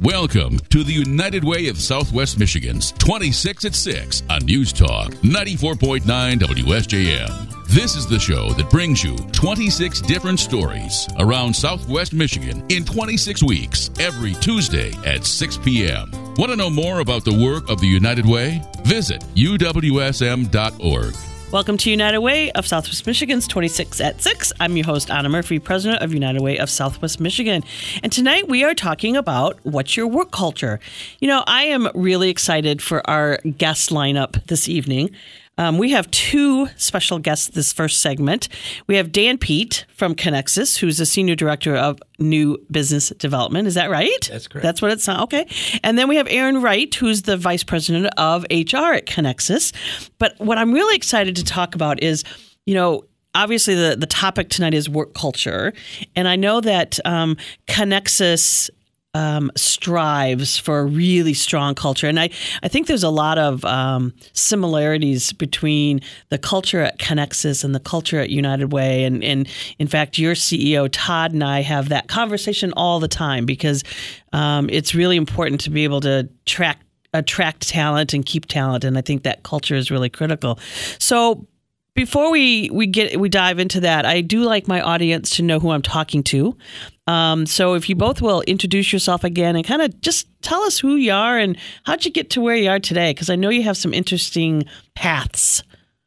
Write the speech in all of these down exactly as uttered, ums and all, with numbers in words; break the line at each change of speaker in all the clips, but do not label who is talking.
Welcome to the United Way of Southwest Michigan's twenty-six at six on News Talk ninety-four point nine W S J M. This is the show that brings you twenty-six different stories around Southwest Michigan in twenty-six weeks, every Tuesday at six p.m. Want to know more about the work of the United Way? Visit U W S M dot org.
Welcome to United Way of Southwest Michigan's twenty-six at six. I'm your host, Anna Murphy, president of United Way of Southwest Michigan. And tonight we are talking about what's your work culture. You know, I am really excited for our guest lineup this evening. Um, we have two special guests this first segment. We have Dan Peet from Connexus, who's the Senior Director of New Business Development. Is that right?
That's correct.
That's what it's not. Okay. And then we have Aaron Wright, who's the Vice President of H R at Connexus. But what I'm really excited to talk about is, you know, obviously the, the topic tonight is work culture. And I know that um, Connexus Um, strives for a really strong culture. And I, I think there's a lot of um, similarities between the culture at Connexus and the culture at United Way. And, and in fact, your C E O, Todd, and I have that conversation all the time because um, it's really important to be able to track, attract talent and keep talent. And I think that culture is really critical. So before we, we get we dive into that, I do like my audience to know who I'm talking to. Um, so if you both will introduce yourself again and kind of just tell us who you are and how'd you get to where you are today, because I know you have some interesting paths.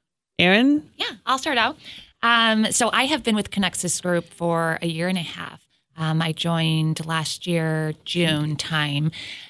Aaron?
Yeah, I'll start out. Um, so I have been with Connexus Group for a year and a half. Um, I joined last year, June time.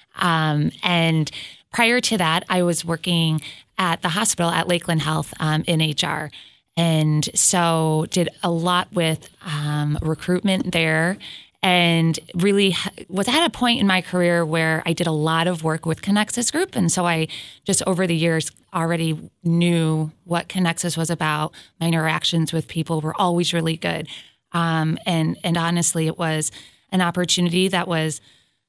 Um, and prior to that, I was working at the hospital at Lakeland Health um, in H R. And so did a lot with um, recruitment there and really was at a point in my career where I did a lot of work with Connexus Group. And so I just over the years already knew what Connexus was about. My interactions with people were always really good. Um, and, and honestly, it was an opportunity that was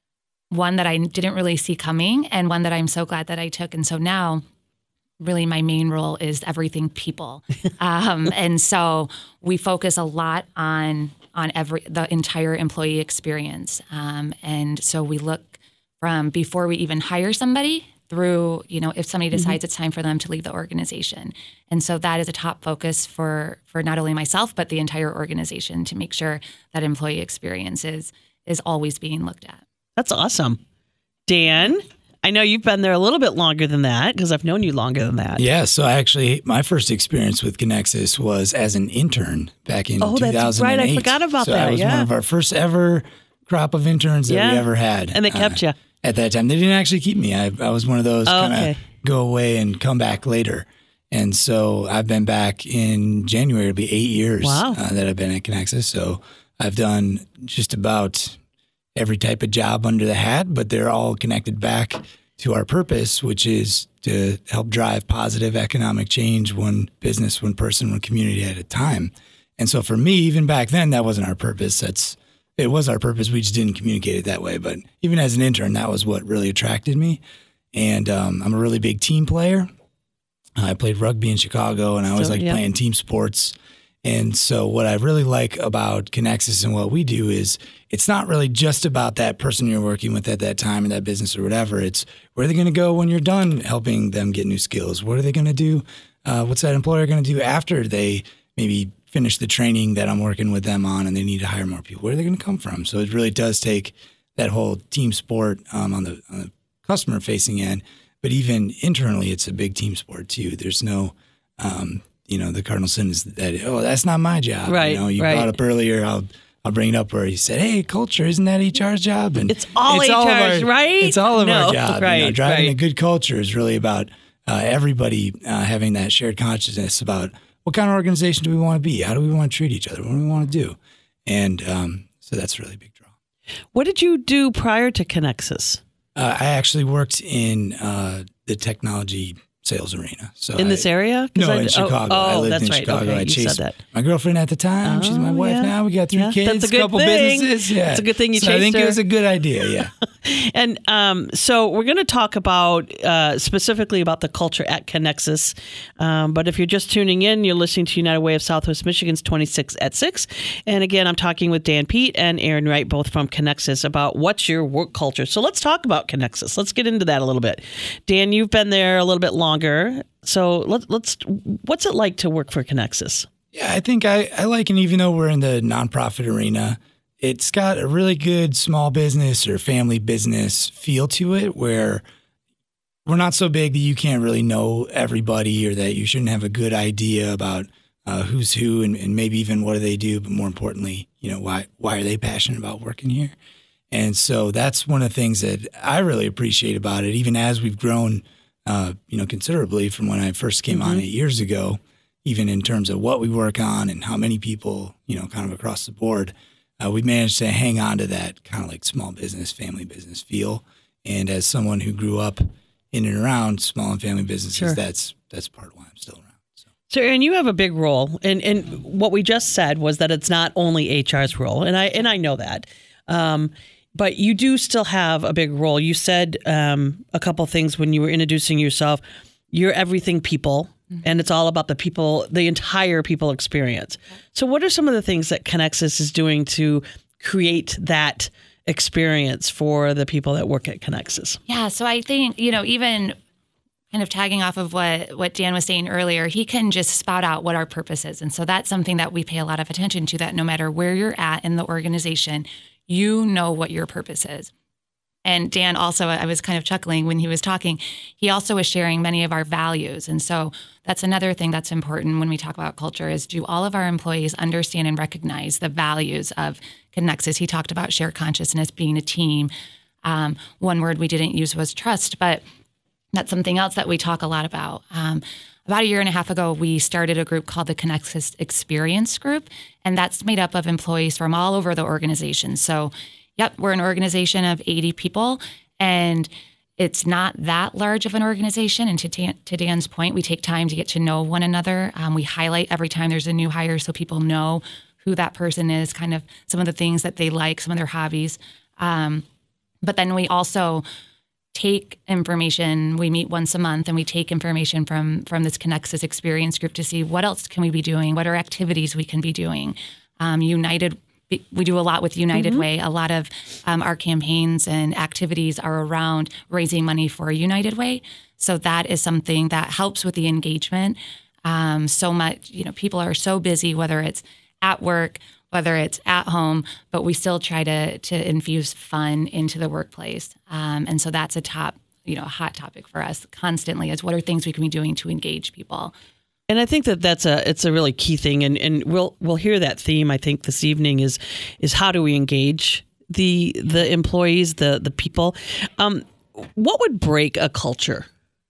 one that I didn't really see coming and one that I'm so glad that I took. And so now really my main role is everything people. Um, and so we focus a lot on on every the entire employee experience. Um, and so we look from before we even hire somebody through, you know, if somebody decides mm-hmm. it's time for them to leave the organization. And so that is a top focus for for not only myself, but the entire organization to make sure that employee experience is, is always being looked at.
That's awesome. Dan? I know you've been there a little bit longer than that because I've known you longer than that.
Yeah, so actually my first experience with Connexus was as an intern back in
oh,
two thousand eight. Oh, that's
right. I forgot about
so
that.
I was
yeah.
one of our first ever crop of interns that
yeah.
we ever had.
And they kept uh, you.
At that time. They didn't actually keep me. I, I was one of those
oh,
kind of
okay.
go away and come back later. And so I've been back in January. It'll be eight years
wow.
uh, that I've been at Connexus. So I've done just about every type of job under the hat, but they're all connected back to our purpose, which is to help drive positive economic change one business, one person, one community at a time. And so for me, even back then, that wasn't our purpose. That's it was our purpose. We just didn't communicate it that way. But even as an intern, that was what really attracted me. And um, I'm a really big team player. I played rugby in Chicago, and I always
so,
like
yeah.
playing team sports. And so what I really like about Connexus and what we do is it's not really just about that person you're working with at that time in that business or whatever. It's where are they going to go when you're done helping them get new skills? What are they going to do? Uh, what's that employer going to do after they maybe finish the training that I'm working with them on and they need to hire more people? Where are they going to come from? So it really does take that whole team sport um, on the, on the customer-facing end. But even internally, it's a big team sport, too. There's no... Um, You know, the cardinal sin is that, oh, that's not my job.
Right,
you know, you
right.
brought up earlier, I'll I'll bring it up where you said, hey, culture, isn't that H R's job? And
it's all
it's
H R's,
all our,
right?
It's all of
no,
our job.
Right,
you know, driving
right.
a good culture is really about uh, everybody uh, having that shared consciousness about what kind of organization do we want to be? How do we want to treat each other? What do we want to do? And um, so that's a really big draw.
What did you do prior to Connexus?
Uh, I actually worked in uh, the technology sales arena. So
in
I,
this area?
No,
I,
in Chicago.
Oh,
I lived
that's
in
right.
Chicago.
Okay,
I
you
chased
said that.
my girlfriend at the time.
Oh,
She's my wife
yeah.
now. We got three
yeah,
kids,
that's a,
a couple
thing.
businesses. Yeah,
it's a good thing you
so
chased
I think
her.
it was a good idea. Yeah.
And um, so we're going to talk about uh, specifically about the culture at Connexus. Um, but if you're just tuning in, you're listening to United Way of Southwest Michigan's twenty-six at six. And again, I'm talking with Dan Pete and Aaron Wright, both from Connexus, about what's your work culture. So let's talk about Connexus. Let's get into that a little bit. Dan, you've been there a little bit longer. So let's, let's what's it like to work for Connexus?
Yeah, I think I, I like, and even though we're in the nonprofit arena, it's got a really good small business or family business feel to it, where we're not so big that you can't really know everybody, or that you shouldn't have a good idea about uh, who's who and, and maybe even what do they do, but more importantly, you know, why why are they passionate about working here? And so that's one of the things that I really appreciate about it, even as we've grown, uh, you know, considerably from when I first came mm-hmm. on eight years ago, even in terms of what we work on and how many people, you know, kind of across the board. Uh, we managed to hang on to that kind of like small business, family business feel. And as someone who grew up in and around small and family businesses,
sure.
that's that's part of why I'm still around. So,
so Aaron, you have a big role, and and what we just said was that it's not only H R's role, and I and I know that, um, but you do still have a big role. You said um, a couple things when you were introducing yourself. You're everything people. And it's all about the people, the entire people experience. So what are some of the things that Connexus is doing to create that experience for the people that work at Connexus?
Yeah, so I think, you know, even kind of tagging off of what, what Dan was saying earlier, he can just spout out what our purpose is. And so that's something that we pay a lot of attention to, that no matter where you're at in the organization, you know what your purpose is. And Dan also, I was kind of chuckling when he was talking, he also was sharing many of our values. And so that's another thing that's important when we talk about culture, is do all of our employees understand and recognize the values of Connexus? He talked about shared consciousness, being a team. Um, one word we didn't use was trust, but that's something else that we talk a lot about. Um, about a year and a half ago, we started a group called the Connexus Experience Group, and that's made up of employees from all over the organization. So Yep, we're an organization of eighty people, and it's not that large of an organization. And to, Dan, to Dan's point, we take time to get to know one another. Um, we highlight every time there's a new hire so people know who that person is, kind of some of the things that they like, some of their hobbies. Um, but then we also take information. We meet once a month, and we take information from, from this Connexus Experience Group to see what else can we be doing, what are activities we can be doing. Um, United We do a lot with United mm-hmm. Way. A lot of um, our campaigns and activities are around raising money for United Way. So that is something that helps with the engagement. Um, so much, you know, people are so busy, whether it's at work, whether it's at home, but we still try to to infuse fun into the workplace. Um, and so that's a top, you know, a hot topic for us constantly, is what are things we can be doing to engage people.
And I think that that's a it's a really key thing, and, and we'll we'll hear that theme, I think, this evening is is how do we engage the the employees, the the people. Um, what would break a culture?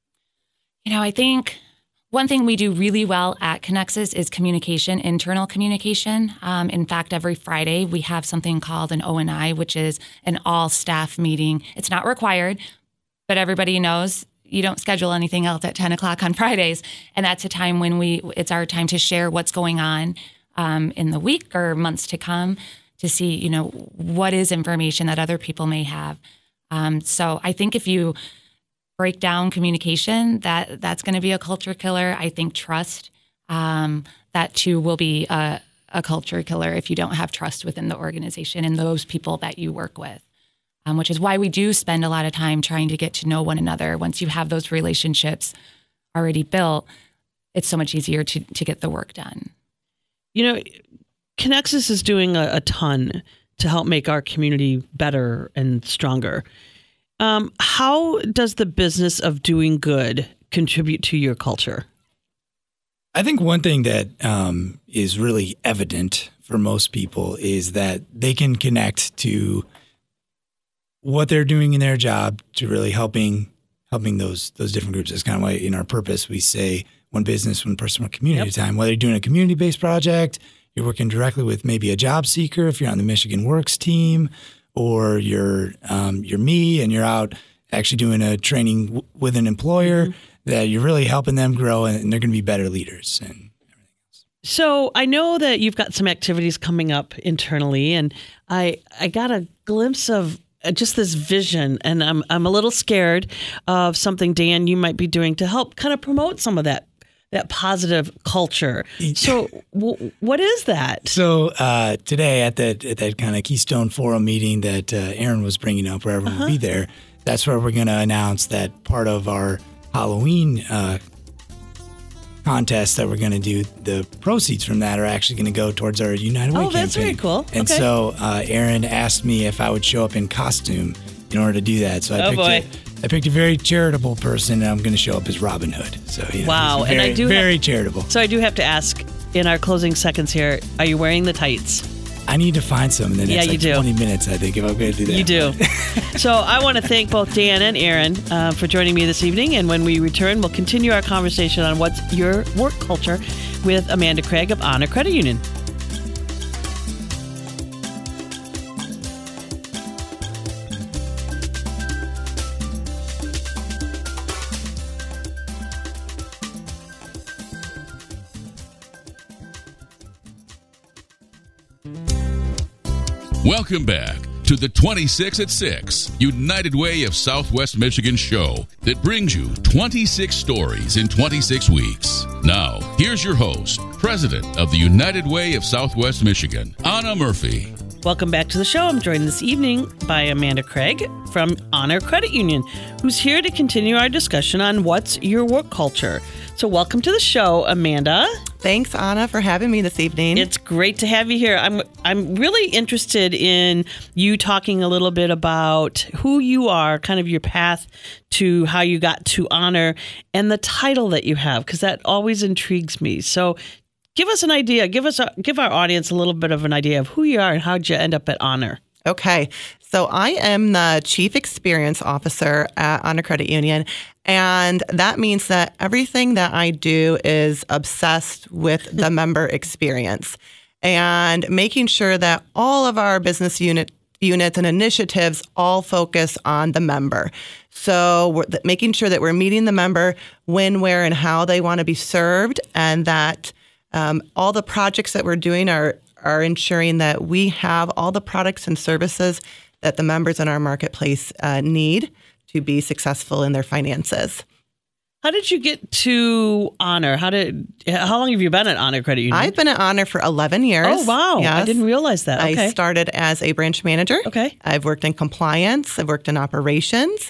You know, I think one thing we do really well at Connexus is communication, internal communication. Um, in fact, every Friday we have something called an O and I, which is an all staff meeting. It's not required, but everybody knows you don't schedule anything else at ten o'clock on Fridays. And that's a time when we, it's our time to share what's going on um, in the week or months to come, to see, you know, what is information that other people may have. Um, so I think if you break down communication, that that's going to be a culture killer. I think trust, um, that too will be a, a culture killer if you don't have trust within the organization and those people that you work with. Um, which is why we do spend a lot of time trying to get to know one another. Once you have those relationships already built, it's so much easier to, to get the work done.
You know, Connexus is doing a, a ton to help make our community better and stronger. Um, how does the business of doing good contribute to your culture?
I think one thing that um, is really evident for most people is that they can connect to what they're doing in their job to really helping helping those those different groups. That's kind of why in our purpose we say one business, one person, one community
yep.
time. Whether you're doing a community-based project, you're working directly with maybe a job seeker if you're on the Michigan Works team, or you're um, you're me and you're out actually doing a training w- with an employer, mm-hmm. that you're really helping them grow, and, and they're going to be better leaders and everything else.
So I know that you've got some activities coming up internally, and I I got a glimpse of just this vision, and I'm I'm a little scared of something, Dan, you might be doing to help kind of promote some of that that positive culture. So, w- what is that?
So uh, today at that at that kind of Keystone Forum meeting that uh, Aaron was bringing up, where everyone uh-huh. will be there, that's where we're going to announce that part of our Halloween uh, contest that we're going to do, the proceeds from that are actually going to go towards our United Way
oh,
campaign.
That's very cool.
And
okay.
so uh, Aaron asked me if I would show up in costume in order to do that. So I
oh
picked
boy.
A, I picked a very charitable person, and I'm going to show up as Robin Hood. So you know,
wow,
very,
and I do
very
have,
charitable.
So I do have to ask in our closing seconds here: are you wearing the tights?
I need to find some in the next
yeah, you
like
do.
twenty minutes, I think, if I'm going to do that.
You do. So I want to thank both Dan and Aaron uh, for joining me this evening. And when we return, we'll continue our conversation on what's your work culture with Amanda Craig of Honor Credit Union.
Welcome back to the twenty-six at six United Way of Southwest Michigan show that brings you twenty-six stories in twenty-six weeks. Now, here's your host, President of the United Way of Southwest Michigan, Anna Murphy.
Welcome back to the show. I'm joined this evening by Amanda Craig from Honor Credit Union, who's here to continue our discussion on what's your work culture. So welcome to the show, Amanda.
Thanks, Anna, for having me this evening.
It's great to have you here. I'm I'm really interested in you talking a little bit about who you are, kind of your path to how you got to Honor, and the title that you have, because that always intrigues me. So give us an idea. Give us a, give our audience a little bit of an idea of who you are and how'd you end up at Honor.
Okay. So I am the Chief Experience Officer at Honor Credit Union, and that means that everything that I do is obsessed with the member experience and making sure that all of our business unit units and initiatives all focus on the member. So we're th- making sure that we're meeting the member when, where, and how they want to be served, and that um, all the projects that we're doing are are ensuring that we have all the products and services that the members in our marketplace uh, need to be successful in their finances.
How did you get to Honor? How did? How long have you been at Honor Credit Union?
I've been at Honor for eleven years.
Oh, wow.
Yes.
I didn't realize that. Okay.
I started as a branch manager.
Okay.
I've worked in compliance. I've worked in operations.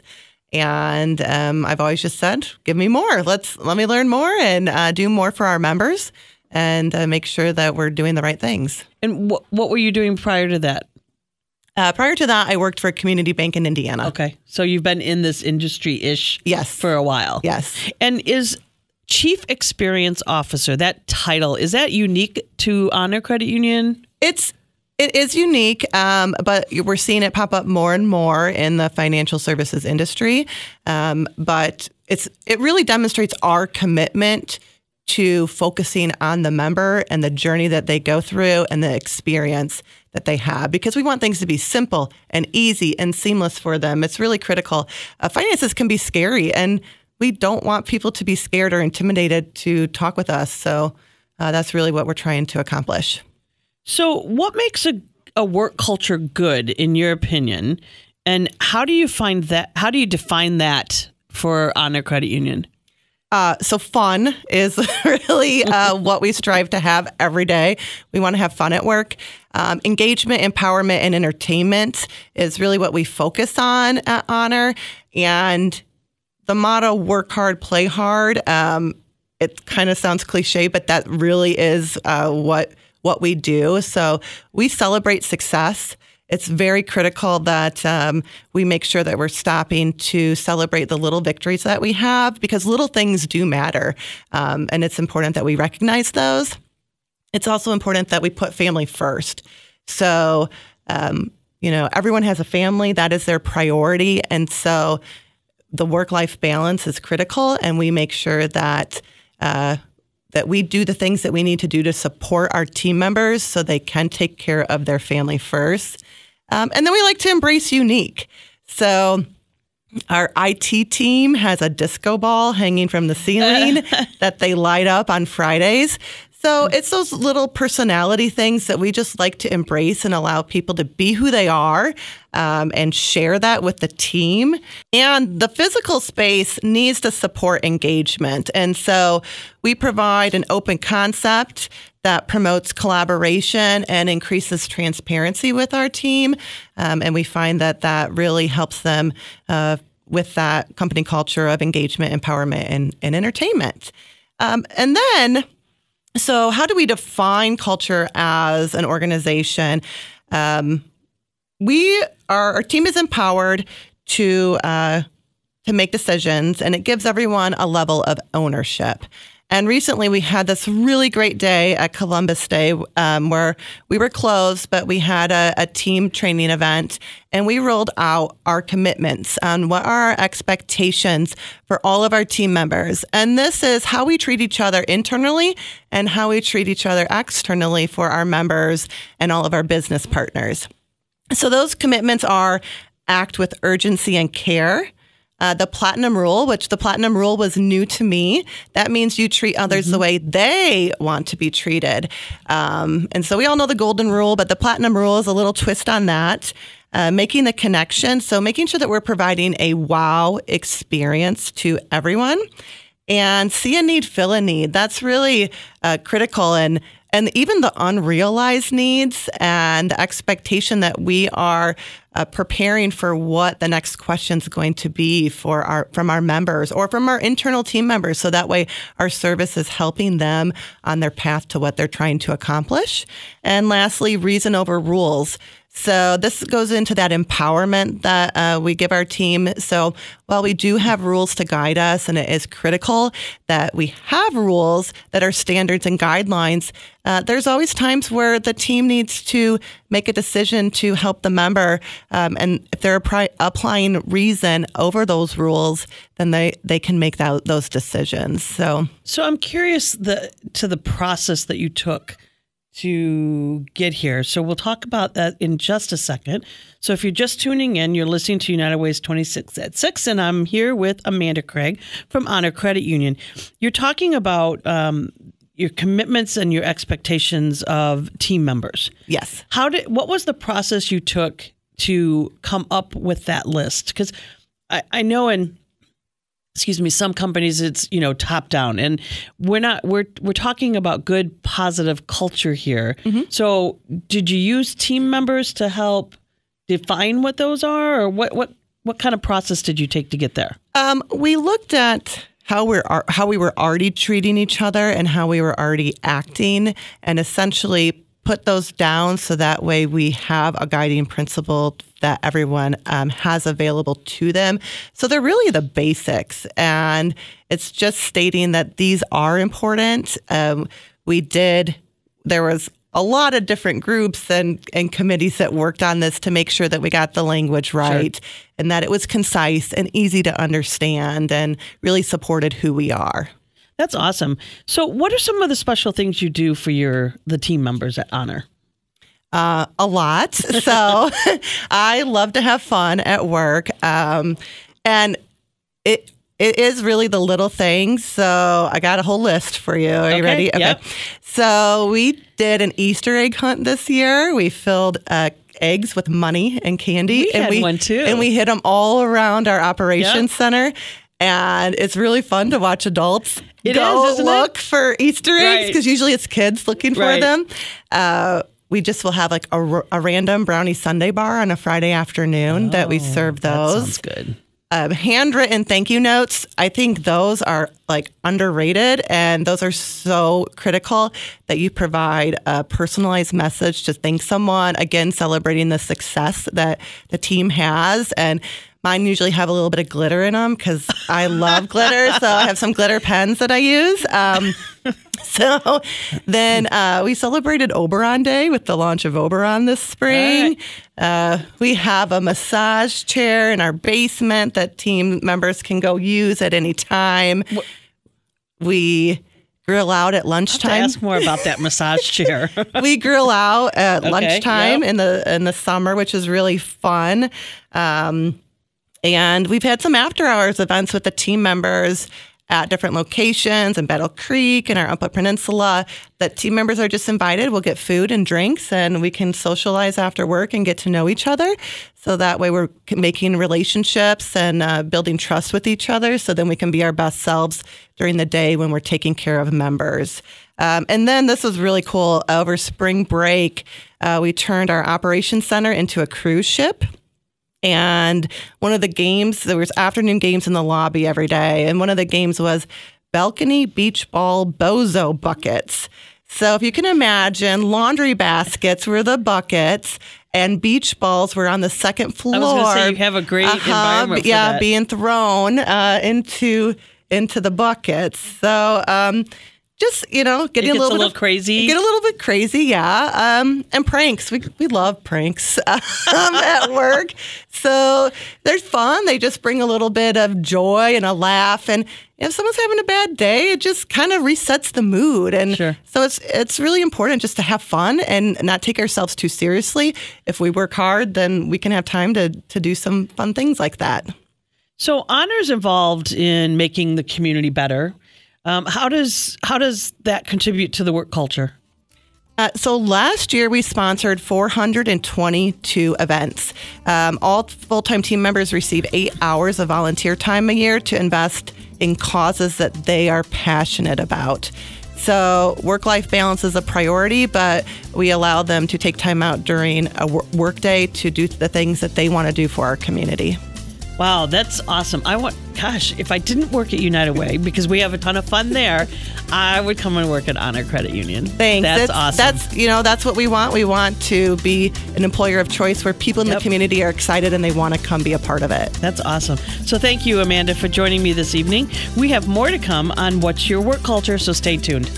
And um, I've always just said, give me more. Let's let me learn more and uh, do more for our members and uh, make sure that we're doing the right things.
And wh- what were you doing prior to that?
Uh, prior to that, I worked for a community bank in Indiana.
Okay. So you've been in this industry-ish
yes.
for a while.
Yes.
And is Chief Experience Officer, that title, is that unique to Honor Credit Union?
It's It is unique, um, but we're seeing it pop up more and more in the financial services industry. Um, but it's it really demonstrates our commitment to focusing on the member and the journey that they go through and the experience that they have, because we want things to be simple and easy and seamless for them. It's really critical. Uh, finances can be scary, and we don't want people to be scared or intimidated to talk with us. So uh, that's really what we're trying to accomplish.
So what makes a, a work culture good, in your opinion? And how do you find that? How do you define that for Honor Credit Union?
Uh, so fun is really uh, what we strive to have every day. We want to have fun at work. Um, engagement, empowerment, and entertainment is really what we focus on at Honor. And the motto, work hard, play hard, um, it kind of sounds cliche, but that really is uh, what what we do. So we celebrate success. It's very critical that um, we make sure that we're stopping to celebrate the little victories that we have, because little things do matter. Um, and it's important that we recognize those. It's also important that we put family first. So, um, you know, everyone has a family. That is their priority. And so the work-life balance is critical, and we make sure that uh, that we do the things that we need to do to support our team members so they can take care of their family first. Um, and then we like to embrace unique. So our I T team has a disco ball hanging from the ceiling that they light up on Fridays. So it's those little personality things that we just like to embrace and allow people to be who they are um, and share that with the team. And the physical space needs to support engagement. And so we provide an open concept that promotes collaboration and increases transparency with our team. Um, and we find that that really helps them uh, with that company culture of engagement, empowerment, and, and entertainment. Um, and then... So how do we define culture as an organization? Um, we are, our team is empowered to uh, to make decisions, and it gives everyone a level of ownership. And recently we had this really great day at Columbus Day um, where we were closed, but we had a, a team training event, and we rolled out our commitments on what are our expectations for all of our team members. And this is how we treat each other internally and how we treat each other externally for our members and all of our business partners. So those commitments are act with urgency and care. Uh, the platinum rule, which the platinum rule was new to me. That means you treat others mm-hmm. the way they want to be treated. Um, and so we all know the golden rule, but the platinum rule is a little twist on that. Uh, making the connection. So making sure that we're providing a wow experience to everyone. And see a need, fill a need. That's really uh, critical. And And even the unrealized needs and the expectation that we are uh, preparing for what the next question is going to be for our from our members or from our internal team members. So that way our service is helping them on their path to what they're trying to accomplish. And lastly, reason over rules. So this goes into that empowerment that uh, we give our team. So while we do have rules to guide us, and it is critical that we have rules that are standards and guidelines, uh, there's always times where the team needs to make a decision to help the member. Um, and if they're apply- applying reason over those rules, then they, they can make that, those decisions. So,
so I'm curious the, to the process that you took to get here. So we'll talk about that in just a second. So if you're just tuning in, you're listening to United Way's twenty-six at six, and I'm here with Amanda Craig from Honor Credit Union. You're talking about um, your commitments and your expectations of team members.
Yes.
How did? What was the process you took to come up with that list? Because I, I know in excuse me, some companies it's, you know, top down, and we're not, we're, we're talking about good, positive culture here. Mm-hmm. So did you use team members to help define what those are, or what, what, what kind of process did you take to get there?
Um, we looked at how we're, how we were already treating each other and how we were already acting, and essentially put those down so that way we have a guiding principle that everyone um, has available to them. So they're really the basics, and it's just stating that these are important. Um, we did, there was a lot of different groups and, and committees that worked on this to make sure that we got the language right, sure, and that it was concise and easy to understand and really supported who we are.
That's awesome. So what are some of the special things you do for your the team members at Honor?
Uh, a lot. So I love to have fun at work. Um, and it it is really the little things. So I got a whole list for you. Are
okay,
you ready? Okay.
Yep.
So we did an Easter egg hunt this year. We filled uh, eggs with money and candy.
We
and
had
we,
one too.
And we hid them all around our operations
yep.
center. And it's really fun to watch adults
it
go
is, isn't
look
it?
for Easter eggs, because
right.
usually it's kids looking for
right.
them. Uh, we just will have like a, a random brownie sundae bar on a Friday afternoon oh, that we serve those.
That sounds good.
Uh, handwritten thank you notes. I think those are like underrated, and those are so critical that you provide a personalized message to thank someone, again, celebrating the success that the team has. And mine usually have a little bit of glitter in them because I love glitter. So I have some glitter pens that I use. Um, so then uh, we celebrated Oberon Day with the launch of Oberon this spring. Right. Uh, we have a massage chair in our basement that team members can go use at any time. What? We grill out at lunchtime.
I have to ask more about that massage chair.
We grill out at
okay,
lunchtime
yep.
in the in the summer, which is really fun. Um, And we've had some after hours events with the team members at different locations in Battle Creek and our Upper Peninsula that team members are just invited. We'll get food and drinks, and we can socialize after work and get to know each other. So that way we're making relationships and uh, building trust with each other, so then we can be our best selves during the day when we're taking care of members. Um, and then this was really cool. Over spring break, uh, we turned our operations center into a cruise ship. And one of the games, there was afternoon games in the lobby every day. And one of the games was balcony beach ball bozo buckets. So if you can imagine, laundry baskets were the buckets and beach balls were on the second floor. I
was going to say, you have a great uh-huh, environment for
yeah,
that.
being thrown uh, into into the buckets. So um, just, you know, getting
it gets
a little,
a little
bit of,
crazy.
Get a little bit crazy, yeah. Um, and pranks. We we love pranks um, at work. So they're fun. They just bring a little bit of joy and a laugh. And if someone's having a bad day, it just kind of resets the mood. And
sure.
so it's it's really important just to have fun and not take ourselves too seriously. If we work hard, then we can have time to to do some fun things like that.
So Honor's involved in making the community better. Um, how does how does that contribute to the work culture?
Uh, so last year we sponsored four hundred twenty-two events. Um, all full-time team members receive eight hours of volunteer time a year to invest in causes that they are passionate about. So work-life balance is a priority, but we allow them to take time out during a work day to do the things that they want to do for our community.
Wow, that's awesome. I want, gosh, if I didn't work at United Way, because we have a ton of fun there, I would come and work at Honor Credit Union.
Thanks.
That's,
that's
awesome.
That's, you know, that's what we want. We want to be an employer of choice where people in
Yep.
the community are excited and they want to come be a part of it.
That's awesome. So thank you, Amanda, for joining me this evening. We have more to come on What's Your Work Culture, so stay tuned.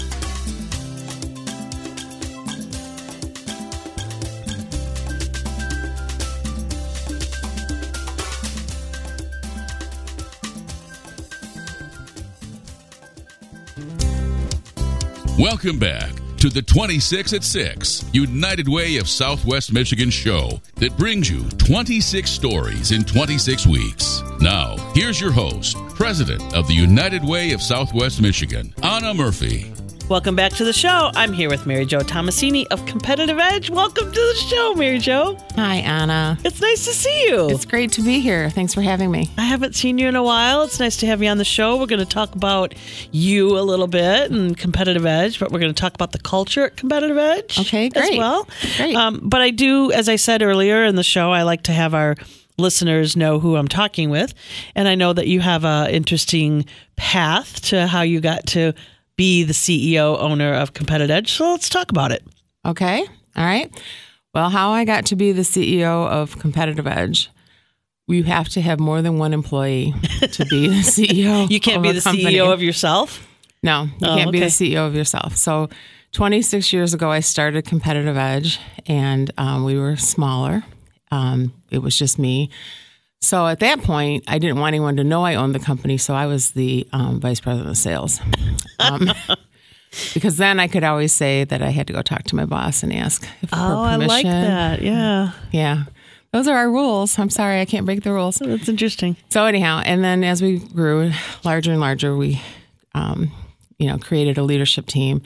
Welcome back to the twenty-six at six United Way of Southwest Michigan show that brings you twenty-six stories in twenty-six weeks. Now, here's your host, President of the United Way of Southwest Michigan, Anna Murphy.
Welcome back to the show. I'm here with Mary Jo Tomasini of Competitive Edge. Welcome to the show, Mary Jo.
Hi, Anna.
It's nice to see you.
It's great to be here. Thanks for having me.
I haven't seen you in a while. It's nice to have you on the show. We're going to talk about you a little bit and Competitive Edge, but we're going to talk about the culture at Competitive Edge
okay, great.
as well.
Great.
Um, but I do, as I said earlier in the show, I like to have our listeners know who I'm talking with. And I know that you have an interesting path to how you got to be the C E O owner of Competitive Edge. So let's talk about it.
Okay. All right. Well, how I got to be the C E O of Competitive Edge, you have to have more than one employee to be the C E O.
You can't
of
be
a
the
company.
C E O of yourself?
No, you
Oh,
can't be
okay.
the C E O of yourself. So twenty-six years ago, I started Competitive Edge, and um, we were smaller. Um, it was just me. So at that point, I didn't want anyone to know I owned the company, so I was the um, vice president of sales. Um, because then I could always say that I had to go talk to my boss and ask if for
Oh, I
permission.
like that. Yeah.
Yeah. Those are our rules. I'm sorry, I can't break the rules.
That's interesting.
So anyhow, and then as we grew larger and larger, we, um, you know, created a leadership team.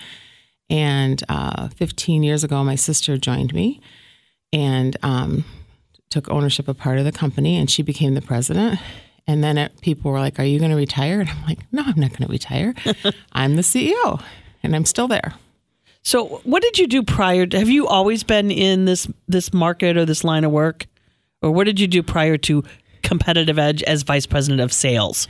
And uh, fifteen years ago, my sister joined me and um, took ownership of part of the company, and she became the president. And then it, people were like, "Are you going to retire?" And I'm like, "No, I'm not going to retire. I'm the C E O, and I'm still there."
So what did you do prior to, have you always been in this this market or this line of work? Or what did you do prior to Competitive Edge as vice president of sales?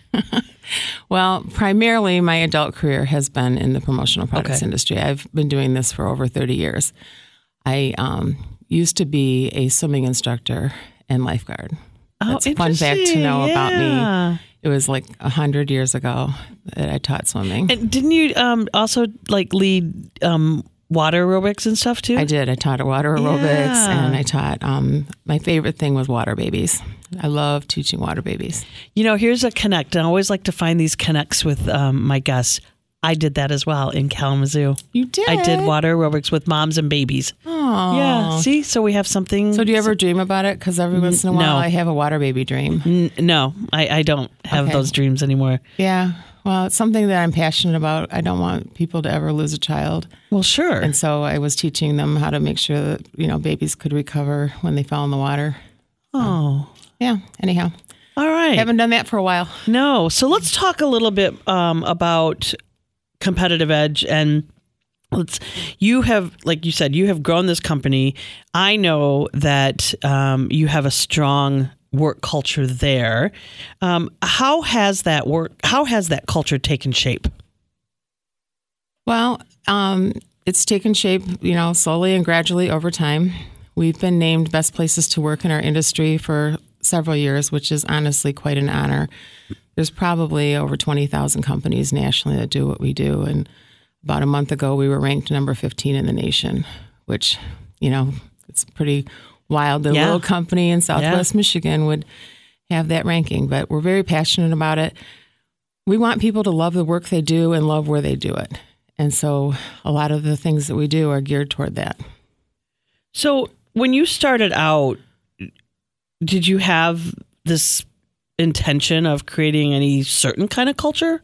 Well, primarily my adult career has been in the promotional products
Okay.
industry. I've been doing this for over thirty years. I um, used to be a swimming instructor and lifeguard.
Oh,
That's a fun fact to know about
yeah.
me. It was like a hundred years ago that I taught swimming.
And didn't you um, also like lead um, water aerobics and stuff too?
I did. I taught water aerobics,
Yeah.
and I taught. Um, my favorite thing was water babies. I love teaching water babies.
You know, here's a connect. I always like to find these connects with um, my guests. I did that as well in Kalamazoo.
You did?
I did water aerobics with moms and babies.
Oh.
Yeah. See, so we have something.
So do you ever dream about it? Because every once in a while
no.
I have a water baby dream.
N- no, I, I don't have
Okay.
those dreams anymore.
Yeah. Well, it's something that I'm passionate about. I don't want people to ever lose a child.
Well, sure.
And so I was teaching them how to make sure that, you know, babies could recover when they fell in the water.
oh,
Yeah. Anyhow,
all right.
haven't done that for a while.
No. So let's talk a little bit um, about Competitive Edge. And let's, you have, like you said, you have grown this company. I know that um, you have a strong work culture there. Um, how has that work, how has that culture taken shape?
Well, um, it's taken shape, you know, slowly and gradually over time. We've been named best places to work in our industry for several years, which is honestly quite an honor. There's probably over twenty thousand companies nationally that do what we do. And about a month ago, we were ranked number fifteen in the nation, which, you know, it's pretty wild. The
Yeah.
little company in Southwest
Yeah.
Michigan would have that ranking, but we're very passionate about it. We want people to love the work they do and love where they do it. And so a lot of the things that we do are geared toward that.
So when you started out, did you have this intention of creating any certain kind of culture?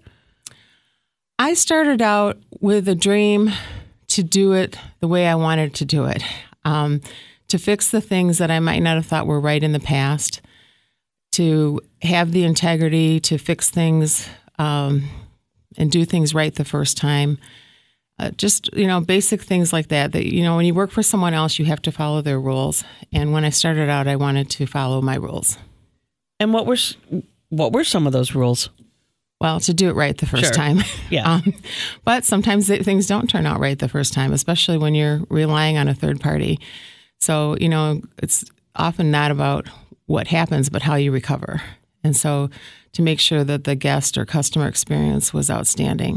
I started out with a dream to do it the way I wanted to do it, um, to fix the things that I might not have thought were right in the past, to have the integrity to fix things um, and do things right the first time. Uh, just, you know, basic things like that, that, you know, when you work for someone else, you have to follow their rules. And when I started out, I wanted to follow my rules.
And what were s- what were some of those rules?
Well, to do it right the first
Sure.
time.
Yeah.
Um, but sometimes th- things don't turn out right the first time, especially when you're relying on a third party. So, you know, it's often not about what happens, but how you recover. And so to make sure that the guest or customer experience was outstanding.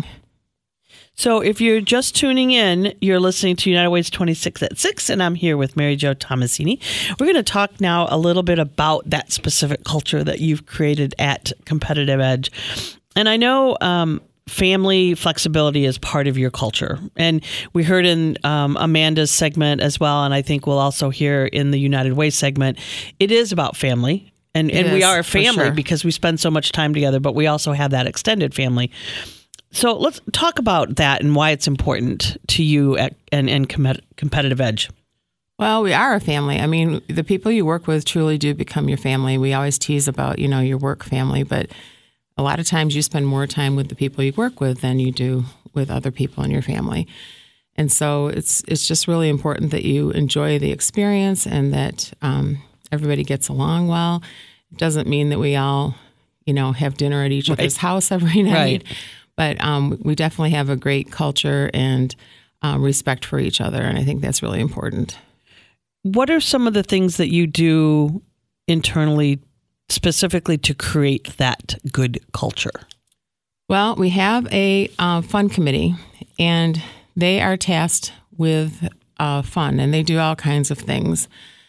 So if you're just tuning in, you're listening to United Way's twenty-six at six, and I'm here with Mary Jo Tomasini. We're going to talk now a little bit about that specific culture that you've created at Competitive Edge. And I know um, family flexibility is part of your culture. And we heard in um, Amanda's segment as well, and I think we'll also hear in the United Way segment, it is about family. And,
It
and we
is,
are a
for
family
sure.
because we spend so much time together, but we also have that extended family. So let's talk about that and why it's important to you at and, and com- Competitive Edge.
Well, we are a family. I mean, the people you work with truly do become your family. We always tease about, you know, your work family, but a lot of times you spend more time with the people you work with than you do with other people in your family. And so it's it's just really important that you enjoy the experience and that um, everybody gets along well. It doesn't mean that we all, you know, have dinner at each other's house every night.
Right.
But um, we definitely have a great culture and um, respect for each other, and I think that's really important.
What are some of the things that you do internally specifically to create that good culture?
Well, we have a uh, fun committee, and they are tasked with uh, fun, and they do all kinds of things.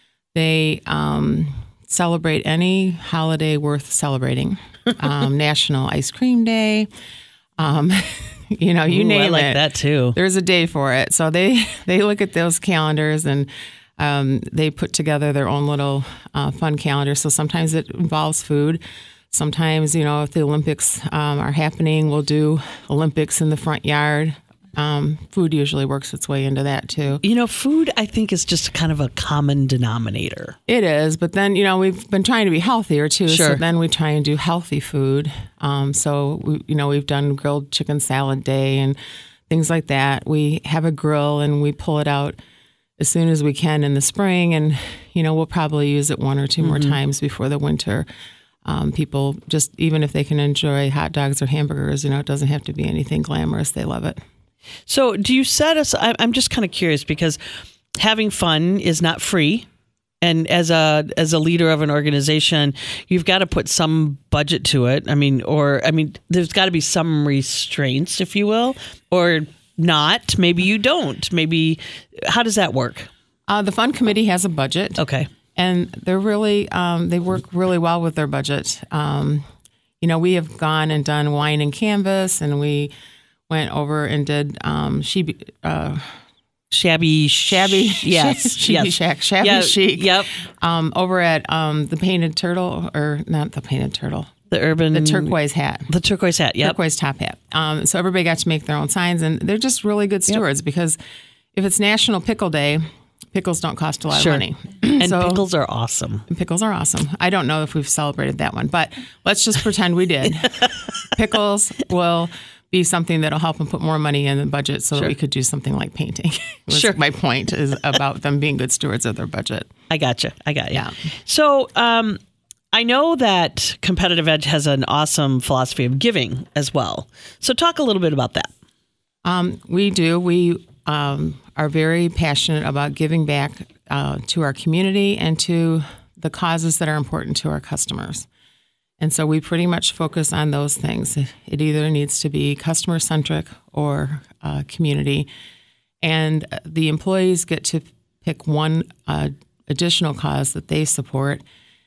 They um, celebrate any holiday worth celebrating. Um, National Ice Cream Day. Um, you know, you
Ooh,
name
I like
it.
that too.
There's a day for it. So they, they look at those calendars and um, they put together their own little uh, fun calendar. So sometimes it involves food. Sometimes, you know, if the Olympics um, are happening, we'll do Olympics in the front yard. Um, food usually works its way into that too.
You know, food, I think, is just kind of a common denominator.
It is, but then, you know, we've been trying to be healthier too.
Sure.
So then we try and do healthy food. Um, so, we, you know, we've done grilled chicken salad day and things like that. We have a grill and we pull it out as soon as we can in the spring. And, you know, we'll probably use it one or two mm-hmm. more times before the winter. Um, people just, even if they can enjoy hot dogs or hamburgers, you know, it doesn't have to be anything glamorous. They love it.
So do you set us, I'm just kind of curious because having fun is not free. And as a as a leader of an organization, you've got to put some budget to it. I mean, or, I mean, there's got to be some restraints, if you will, or not. Maybe you don't. Maybe, how does that work?
Uh, the fun committee has a budget.
Okay.
And they're really, um, they work really well with their budget. Um, you know, we have gone and done wine and canvas, and we went over and did um, she uh,
Shabby,
shabby,
yes,
shabby
yes.
shack, shabby
Yeah,
chic.
Yep,
Um, over at um, the Painted Turtle, or not the Painted Turtle,
the urban,
the turquoise hat.
the turquoise hat. Yep.
Turquoise top hat. Um, so everybody got to make their own signs, and they're just really good stewards because if it's National Pickle Day, pickles don't cost a lot
Sure.
of money.
And
So-
pickles are awesome.
and pickles are awesome. I don't know if we've celebrated that one, but let's just pretend we did. Pickles will be something that'll help them put more money in the budget so that we could do something like painting. Was
Sure.
My point is about them being good stewards of their budget.
I gotcha. I got you.
Yeah.
So, um, I know that Competitive Edge has an awesome philosophy of giving as well. So, talk a little bit about that.
Um, we do. We um, are very passionate about giving back uh, to our community and to the causes that are important to our customers. And so we pretty much focus on those things. It either needs to be customer centric or uh, community. And the employees get to pick one uh, additional cause that they support.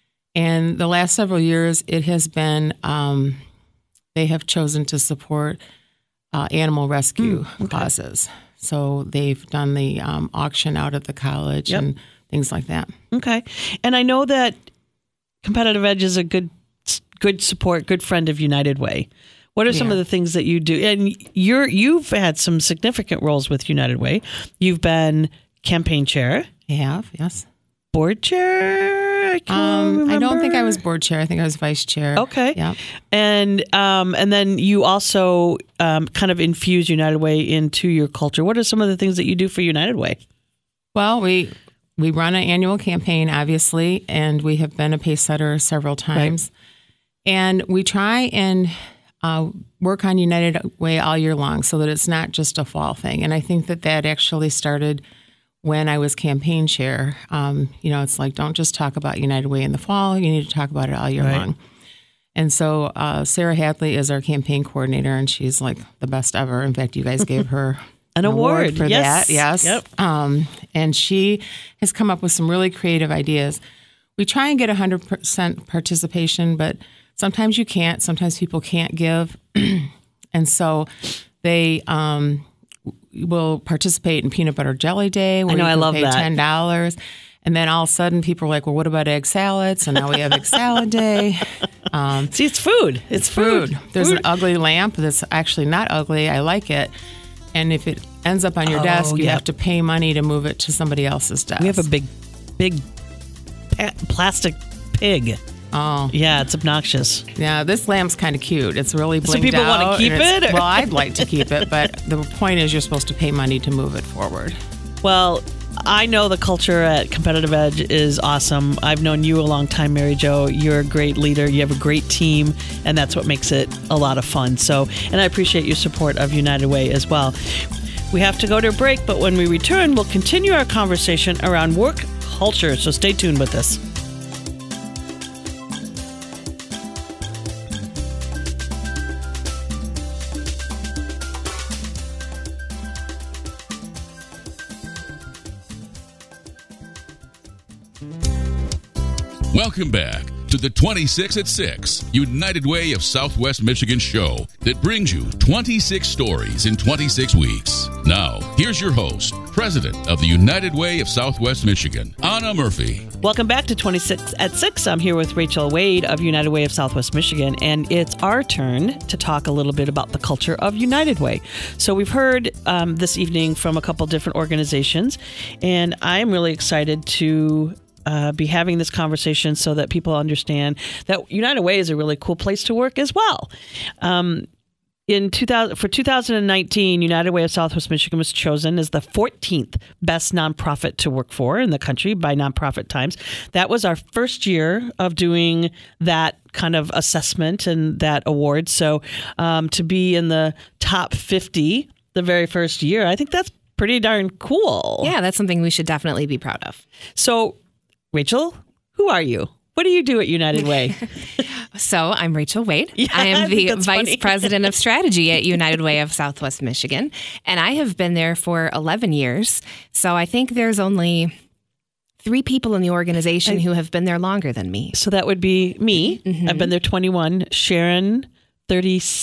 And the last several years, it has been, um, they have chosen to support uh, animal rescue
Mm, okay.
causes. So they've done the um, auction out at the college
Yep.
and things like that.
Okay. And I know that Competitive Edge is a good good support, good friend of United Way. What are some
Yeah.
of the things that you do? And you're you've had some significant roles with United Way. You've been campaign chair,
I have, yes.
board chair. I can't
Um, I don't think I
remember.
was board chair. I think I was vice chair.
Okay.
Yeah.
And um, and then you also um, kind of infuse United Way into your culture. What are some of the things that you do for United Way?
Well, we we run an annual campaign, obviously, and we have been a pace setter several times. And we try and uh, work on United Way all year long so that it's not just a fall thing. And I think that that actually started when I was campaign chair. Um, you know, it's like, don't just talk about United Way in the fall. You need to talk about it all year
Right.
long. And so uh, Sarah Hadley is our campaign coordinator, and she's like the best ever. In fact, you guys gave her
An award.
for
Yes.
that. Yes.
Yep.
Um, and she has come up with some really creative ideas. We try and get one hundred percent participation, but sometimes you can't. Sometimes people can't give. And so they um, will participate in Peanut Butter Jelly Day, where
I know,
you
I
can
love
pay
that.
ten dollars. And then all of a sudden people are like, well, what about egg salads? So now we have egg salad day. Um,
See, it's food. It's food.
food. There's
Food.
an ugly lamp that's actually not ugly. I like it. And if it ends up on your desk, you
yeah.
have to pay money to move it to somebody else's desk.
We have a big, big pa- plastic pig.
Oh,
Yeah, it's obnoxious.
yeah. This lamp's kind of cute. It's really blinked
So people
out.
wanna keep
and it's-
it, or-
Well, I'd like to keep it, but the point is you're supposed to pay money to move it forward.
Well, I know the culture at Competitive Edge is awesome. I've known you a long time, Mary Jo. You're a great leader. You have a great team, and that's what makes it a lot of fun. So, and I appreciate your support of United Way as well. We have to go to a break, but when we return, we'll continue our conversation around work culture. So stay tuned with us.
Welcome back to the twenty-six at six United Way of Southwest Michigan show that brings you twenty-six stories in twenty-six weeks. Now, here's your host, President of the United Way of Southwest Michigan, Anna Murphy.
Welcome back to twenty-six at six. I'm here with Rachel Wade of United Way of Southwest Michigan, and it's our turn to talk a little bit about the culture of United Way. So we've heard um, this evening from a couple different organizations, and I'm really excited to uh, be having this conversation so that people understand that United Way is a really cool place to work as well. Um, In two thousand, for two thousand nineteen, United Way of Southwest Michigan was chosen as the fourteenth best nonprofit to work for in the country by Nonprofit Times. That was our first year of doing that kind of assessment and that award. So um, to be in the top fifty the very first year, I think that's pretty darn cool.
Yeah, that's something we should definitely be proud of.
So, Rachel, who are you? What do you do at United Way?
So I'm Rachel Wade.
Yeah,
I
I
am
think
the
that's
Vice
funny.
President of Strategy at United Way of Southwest Michigan. And I have been there for eleven years. So I think there's only three people in the organization
I-
who have been there longer than me.
So that would be me.
Mhm.
I've been there twenty-one. Sharon, thirty-six.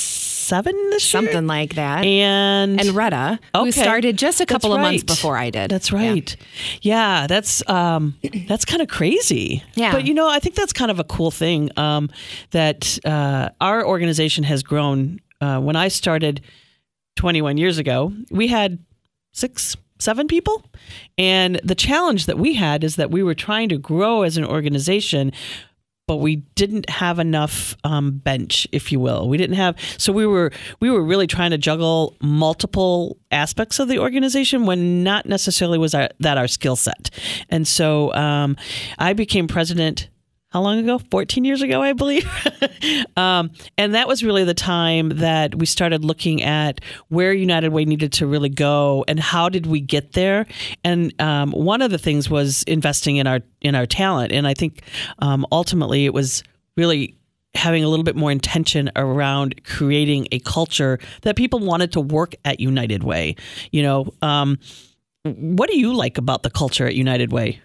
seven this year?
Something like that.
And
And Retta,
Okay.
who started just a couple
That's
of months
right.
before I did.
That's right. Yeah, that's um, that's kind of crazy.
Yeah.
But you know, I think that's kind of a cool thing um, that uh, our organization has grown. Uh, when I started twenty-one years ago, we had six, seven people, and the challenge that we had is that we were trying to grow as an organization, but we didn't have enough um, bench, if you will. We didn't have, so we were we were really trying to juggle multiple aspects of the organization when not necessarily was our, that our skill set. And so um, I became president. How long ago? fourteen years ago, I believe. um, and that was really the time that we started looking at where United Way needed to really go and how did we get there. And um, one of the things was investing in our in our talent. And I think um, ultimately it was really having a little bit more intention around creating a culture that people wanted to work at United Way. You know, um, what do you like about the culture at United Way?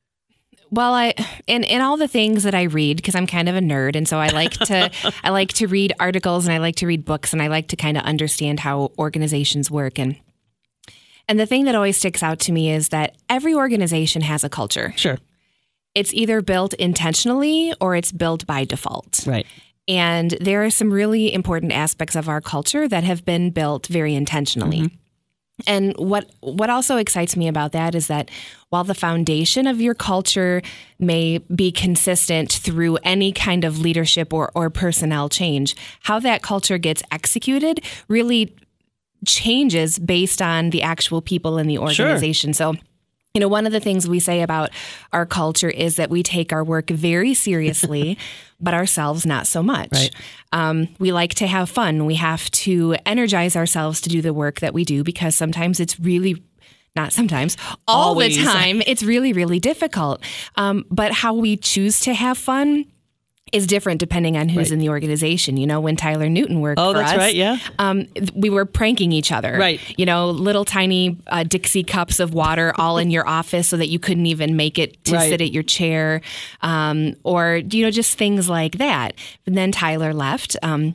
Well, I in in all the things that I read, because I'm kind of a nerd, and so I like to I like to read articles and I like to read books and I like to kind of understand how organizations work. And and the thing that always sticks out to me is that every organization has a culture.
Sure.
It's either built intentionally or it's built by default.
Right.
And there are some really important aspects of our culture that have been built very intentionally. Mm-hmm. And what what also excites me about that is that while the foundation of your culture may be consistent through any kind of leadership or, or personnel change, how that culture gets executed really changes based on the actual people in the organization. Sure. So, you know, one of the things we say about our culture is that we take our work very seriously, but ourselves not so much.
Right.
Um, we like to have fun. We have to energize ourselves to do the work that we do because sometimes it's really, not sometimes, all
Always.
the time, it's really, really difficult. Um, but how we choose to have fun is different depending on who's
Right.
in the organization. You know, when Tyler Newton worked
Oh,
for
that's
us,
right, yeah.
um, th- we were pranking each other.
Right.
You know, little tiny uh, Dixie cups of water all in your office so that you couldn't even make it to
Right.
sit at your chair, um, or you know, just things like that. And then Tyler left. Um,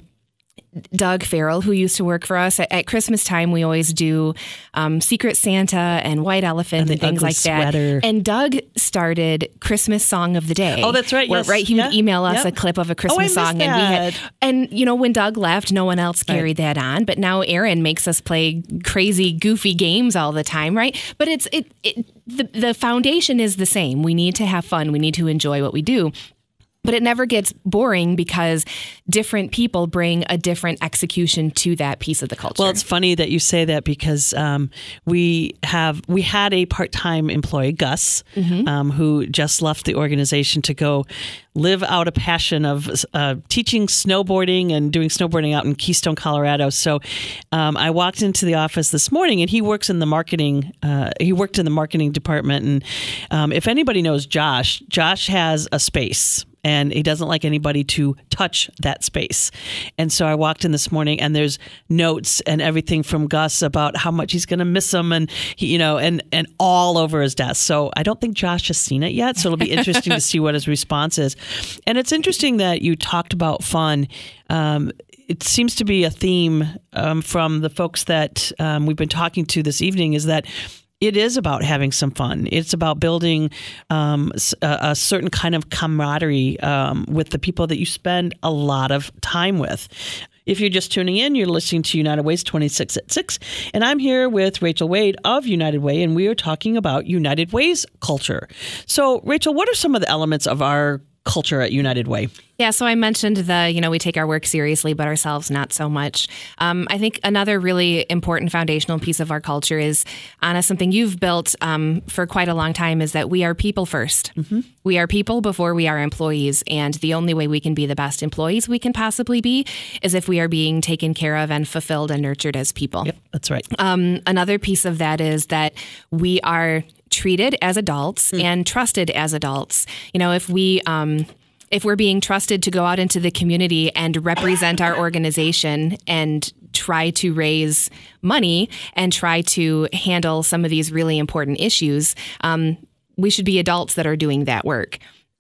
Doug Farrell, who used to work for us at, at Christmas time, we always do um, Secret Santa and White Elephant
And
and,
the
things
ugly
like
sweater.
that. And Doug started Christmas Song of the Day.
Oh, that's right,
Where,
yes.
Right, he would
Yeah.
email us
Yep.
a clip of a
Oh, I
Christmas
missed
song, and we had.
that.
And you know, when Doug left, no one else carried that on. But now Aaron makes us play crazy, goofy games all the time, right? But it's it, it the the foundation is the same. We need to have fun. We need to enjoy what we do. But it never gets boring because different people bring a different execution to that piece of the culture.
Well, it's funny that you say that because um, we have we had a part-time employee, Gus,
Mm-hmm.
um, who just left the organization to go live out a passion of uh, teaching snowboarding and doing snowboarding out in Keystone, Colorado. So um, I walked into the office this morning, and he works in the marketing. Uh, he worked in the marketing department, and um, if anybody knows Josh, Josh has a space. And he doesn't like anybody to touch that space. And so I walked in this morning, and there's notes and everything from Gus about how much he's going to miss him, and he, you know, and and all over his desk. So I don't think Josh has seen it yet. So it'll be interesting to see what his response is. And it's interesting that you talked about fun. Um, it seems to be a theme um, from the folks that um, we've been talking to this evening. Is that it is about having some fun. It's about building um, a, a certain kind of camaraderie um, with the people that you spend a lot of time with. If you're just tuning in, you're listening to United Way's twenty-six at six, and I'm here with Rachel Wade of United Way, and we are talking about United Way's culture. So, Rachel, what are some of the elements of our culture at United Way?
Yeah, so I mentioned the, you know, we take our work seriously, but ourselves not so much. Um, I think another really important foundational piece of our culture is, Anna, something you've built um, for quite a long time, is that we are people first. Mm-hmm. We are people before we are employees. And the only way we can be the best employees we can possibly be is if we are being taken care of and fulfilled and nurtured as people.
Yep, that's right.
Um, another piece of that is that we are treated as adults mm. and trusted as adults. You know, if we... Um, If we're being trusted to go out into the community and represent our organization and try to raise money and try to handle some of these really important issues, um, we should be adults that are doing that work.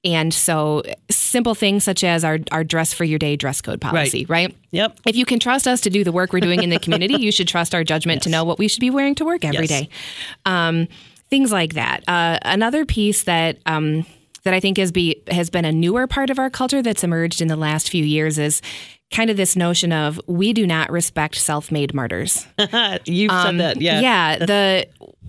And so simple things such as our, our dress for your day dress code policy, right? right?
Yep.
If you can trust us to do the work we're doing in the community, you should trust our judgment yes. to know what we should be wearing to work every yes. day. Um, things like that. Uh, another piece that um, that I think has, be, has been a newer part of our culture that's emerged in the last few years is kind of this notion of we do not respect self-made martyrs.
You've um, said that, yeah.
Yeah. The...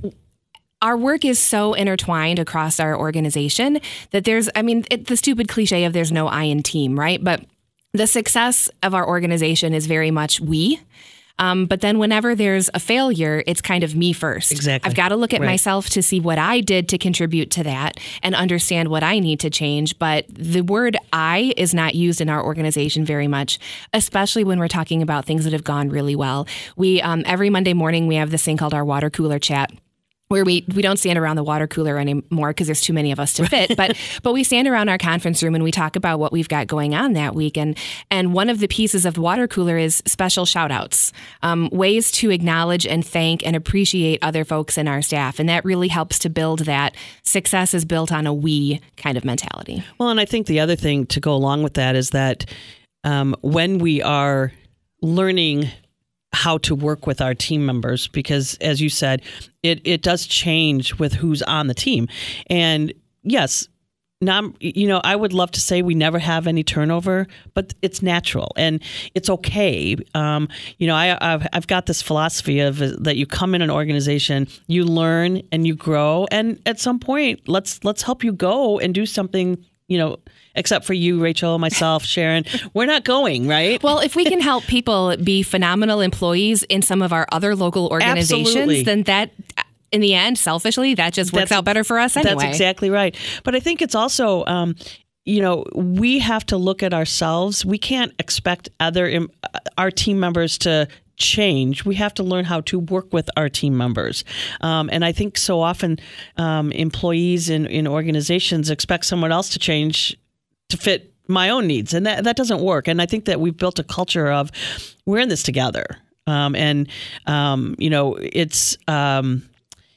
Our work is so intertwined across our organization that there's, I mean, it, the stupid cliche of there's no I in team, right? But the success of our organization is very much we. Um, but then whenever there's a failure, it's kind of me first.
Exactly.
I've got to look at
right.
myself to see what I did to contribute to that and understand what I need to change. But the word I is not used in our organization very much, especially when we're talking about things that have gone really well. We um, every Monday morning, we have this thing called our water cooler chat, where we, we don't stand around the water cooler anymore because there's too many of us to fit, but but we stand around our conference room and we talk about what we've got going on that week. And and one of the pieces of the water cooler is special shout outs, um, ways to acknowledge and thank and appreciate other folks in our staff. And that really helps to build that success is built on a we kind of mentality.
Well, and I think the other thing to go along with that is that um, when we are learning how to work with our team members, because as you said, it, it does change with who's on the team. And yes, now, you know, I would love to say we never have any turnover, but it's natural and it's okay. Um, you know, I, I've, I've got this philosophy of uh, that you come in an organization, you learn and you grow. And at some point, let's let's help you go and do something, you know, except for you, Rachel, myself, Sharon, we're not going, right?
Well, if we can help people be phenomenal employees in some of our other local organizations,
Absolutely.
then that, in the end, selfishly, that just works
that's,
out better for us anyway.
That's exactly right. But I think it's also, um, you know, we have to look at ourselves. We can't expect other our team members to change. We have to learn how to work with our team members. Um, and I think so often um, employees in, in organizations expect someone else to change to fit my own needs. And that, that doesn't work. And I think that we've built a culture of we're in this together. Um, and, um, you know, it's, um,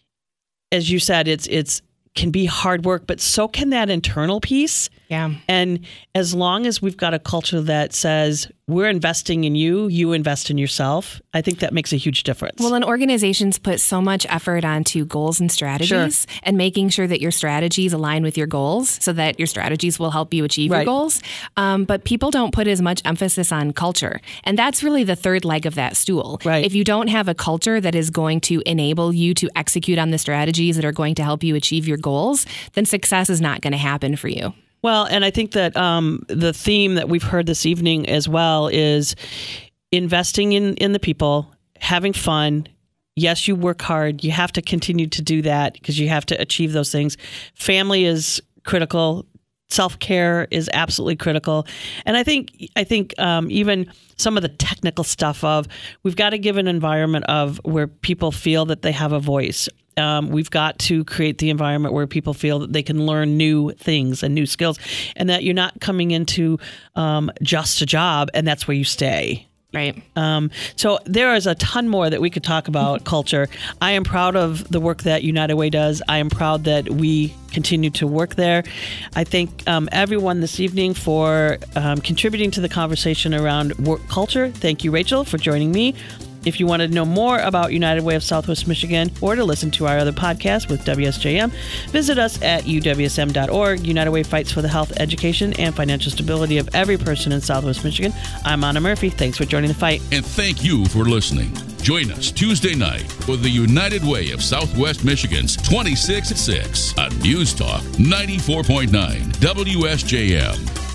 as you said, it's, it's, can be hard work, but so can that internal piece.
Yeah.
And as long as we've got a culture that says we're investing in you, you invest in yourself, I think that makes a huge difference.
Well, and organizations put so much effort onto goals and strategies
sure.
and making sure that your strategies align with your goals so that your strategies will help you achieve
right.
your goals. Um, but people don't put as much emphasis on culture. And that's really the third leg of that stool.
Right.
If you don't have a culture that is going to enable you to execute on the strategies that are going to help you achieve your goals, then success is not going to happen for you.
Well, and I think that um, the theme that we've heard this evening as well is investing in, in the people, having fun. Yes, you work hard. You have to continue to do that because you have to achieve those things. Family is critical. Self-care is absolutely critical. And I think I think um, even some of the technical stuff of we've got to give an environment of where people feel that they have a voice. Um, we've got to create the environment where people feel that they can learn new things and new skills and that you're not coming into um, just a job and that's where you stay.
Right.
Um, so there is a ton more that we could talk about culture. I am proud of the work that United Way does. I am proud that we continue to work there. I thank um, everyone this evening for um, contributing to the conversation around work culture. Thank you, Rachel, for joining me. If you want to know more about United Way of Southwest Michigan or to listen to our other podcasts with W S J M, visit us at U W S M dot org. United Way fights for the health, education, and financial stability of every person in Southwest Michigan. I'm Anna Murphy. Thanks for joining the fight.
And thank you for listening. Join us Tuesday night for the United Way of Southwest Michigan's twenty-six at six on News Talk ninety-four point nine W S J M.